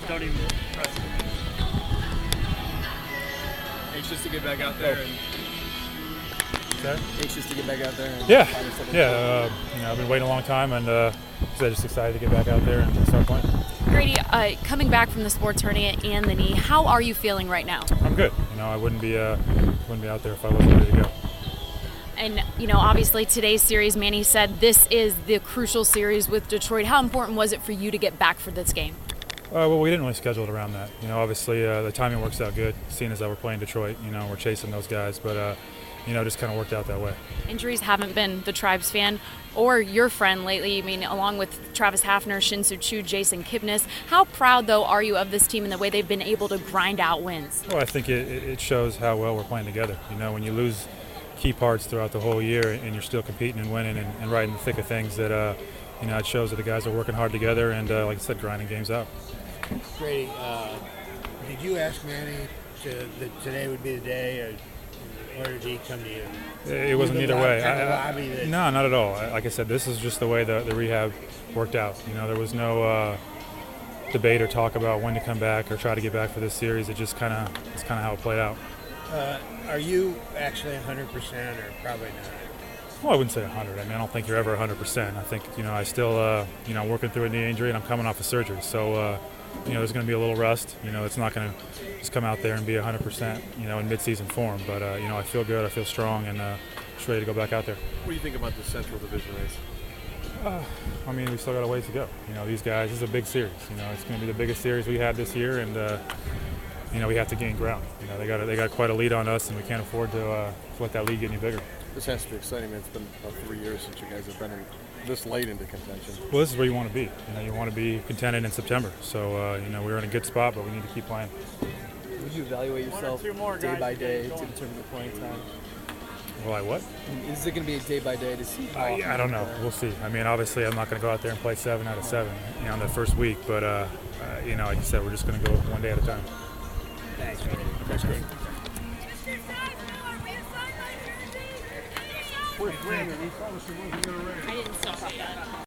don't even press it. Anxious to get back out there and anxious to get back out there. And I've been waiting a long time, and just excited to get back out there and start playing. Grady, coming back from the sports hernia and the knee, how are you feeling right now? I'm good. I wouldn't be out there if I wasn't ready to go. And, obviously today's series, Manny said this is the crucial series with Detroit. How important was it for you to get back for this game? Well, we didn't really schedule it around that. Obviously the timing works out good, seeing as that we're playing Detroit. We're chasing those guys, but just kind of worked out that way. Injuries haven't been the Tribes fan or your friend lately. Along with Travis Hafner, Shin-Soo Choo, Jason Kipnis. How proud, though, are you of this team and the way they've been able to grind out wins? Well, I think it shows how well we're playing together. When you lose key parts throughout the whole year and you're still competing and winning and right in the thick of things, that it shows that the guys are working hard together and, like I said, grinding games out. Grady, did you ask Manny that today would be the day, or did he come to you? It wasn't either way. No, not at all. Like I said, this is just the way the rehab worked out. There was no debate or talk about when to come back or try to get back for this series. It's kind of how it played out. Are you actually 100% or probably not? Well, I wouldn't say 100. I don't think you're ever 100%. I think, I still, working through a knee injury and I'm coming off of surgery. So, there's going to be a little rust. It's not going to just come out there and be 100%, in mid-season form. But, I feel good. I feel strong and just ready to go back out there. What do you think about the Central Division race? We still got a ways to go. These guys, this is a big series. It's going to be the biggest series we had this year, and we have to gain ground. They got quite a lead on us, and we can't afford to let that lead get any bigger. This has to be exciting. It's been about 3 years since you guys have been this late into contention. Well, this is where you want to be. You want to be contended in September. So, we're in a good spot, but we need to keep playing. Would you evaluate yourself day by day to determine the playing time? Well, what? Is it going to be a day by day to see? I don't know. We'll see. Obviously, I'm not going to go out there and play 7 out of 7, in the first week. But, like you said, we're just going to go one day at a time. Thanks. That's great. Where's Brandon? He promised he wasn't going to rain. I didn't stop that.